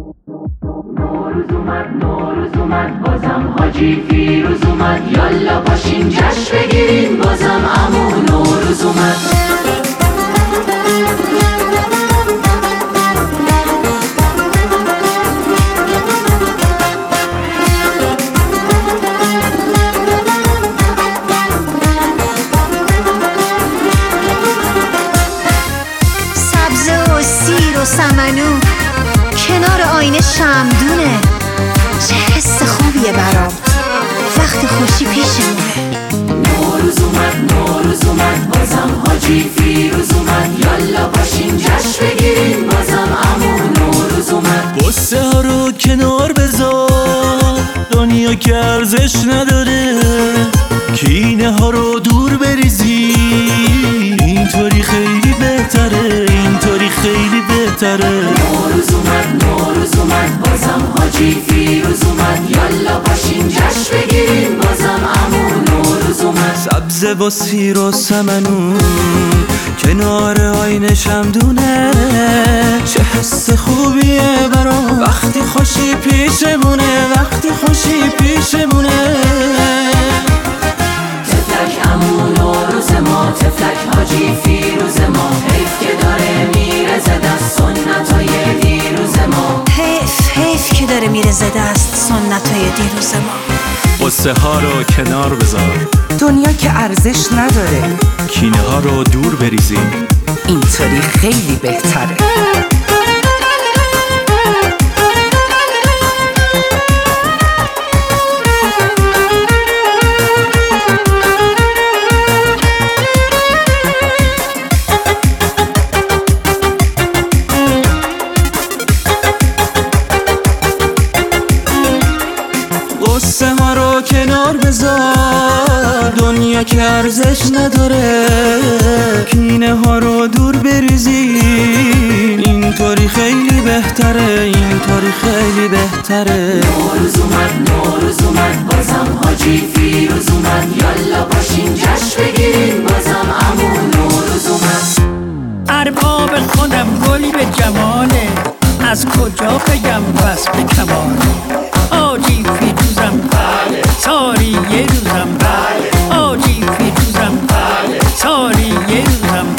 نوروز اومد بازم حاجی فیروز اومد، یالا باشین جشن بگیرین بازم عمو نوروز اومد. سبزه و سیر و سمنو کنار آینه شمدونه، چه حس خوبیه برام وقت خوشی پیشمونه. نوروز اومد بازم حاجی فیروز اومد، یالا باشین جشن بگیرین بازم عمو نوروز اومد. غصه ها رو کنار بذار، دنیا که ارزش نداره، کینه ها رو دور بریزی، اینطوری خیلی بهتره، اینطوری خیلی بهتره. نوروز اومد بازم حاجی فیروز اومد، یالا باشین جشن بگیرین بازم عمو نوروز اومد. سبزه و سیر و سمنو کنار آینه شمدونه، چه حس خوبیه برام وقتی خوشی پیشمونه، وقتی خوشی پیشمونه. تفلک عمو نوروز ما، تفلک حاجی فیروز ما، حیف که داره میره ز دست سنتای دیروز ما. حیف که داره میره ز دست سنتای دیروز ما. غصه ها رو کنار بذار، دنیا که ارزش نداره، کینه ها رو دور بریزیم، اینطوری خیلی بهتره. غصه ها رو کنار بذار، دنیا که ارزش نداره، کینه ها رو دور بریزی، اینطوری خیلی بهتره، اینطوری خیلی بهتره. نوروز اومد بازم حاجی فیروز اومد، یالا باشین جشن بگیرین بازم عمو نوروز اومد. ارباب خودم گلی به جماله، از کجا بگم بس به کماله. حاجی فیروزم سالی یه روزم، حاجی فیروزم سالی یه روزم.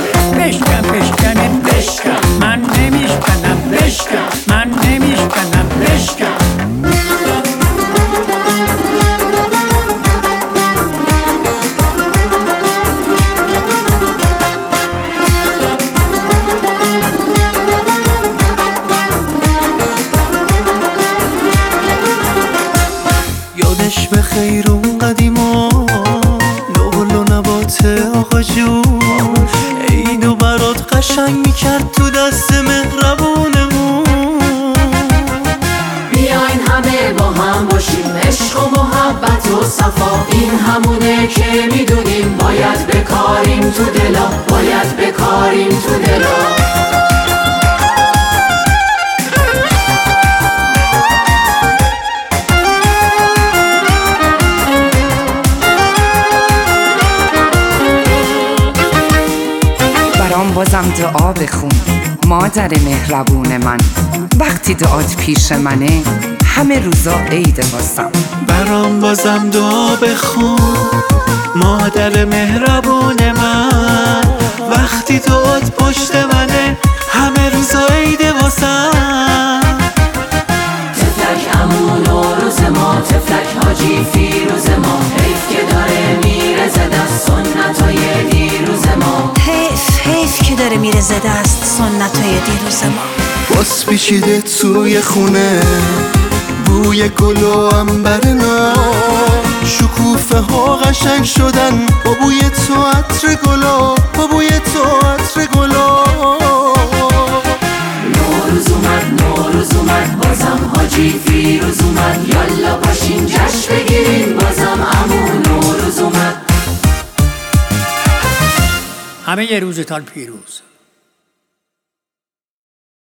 بشکن من نمیشکنم، من نمیشکنم. یادش به خیر اون قدیما، نقل و نبات آقا جون، عیدو برات قشنگ میکرد تو دست مهربونمون. بیاین همه با هم باشیم، عشق و محبت و صفا، این همونه که میدونیم باید بکاریم تو دلا، باید بکاریم تو دلا. بازم دعا بخون مادر مهربون من، وقتی دعات پیش منه همه روزا عید واسم. برام بازم دعا بخون مادر مهربون من، وقتی دعات پشت منه همه روزا عید واسم. تفلک عمو نوروز ما، تفلک حاجی فیروز ما، حیف که داره میره ز دست سنتای دیروز ما. حیف که داره میره ز دست سنتای دیروز ما. باز پیچیده توی خونه بوی گل و عنبر ناب، شکوفه ها قشنگ شدن با بوی تو عطر گلا، با بوی تو عطر گلا. نوروز اومد بازم حاجی فیروز اومد، یالا باشین جشن بگیرین بازم عمو نوروز اومد. همه یه روزتان پیروز.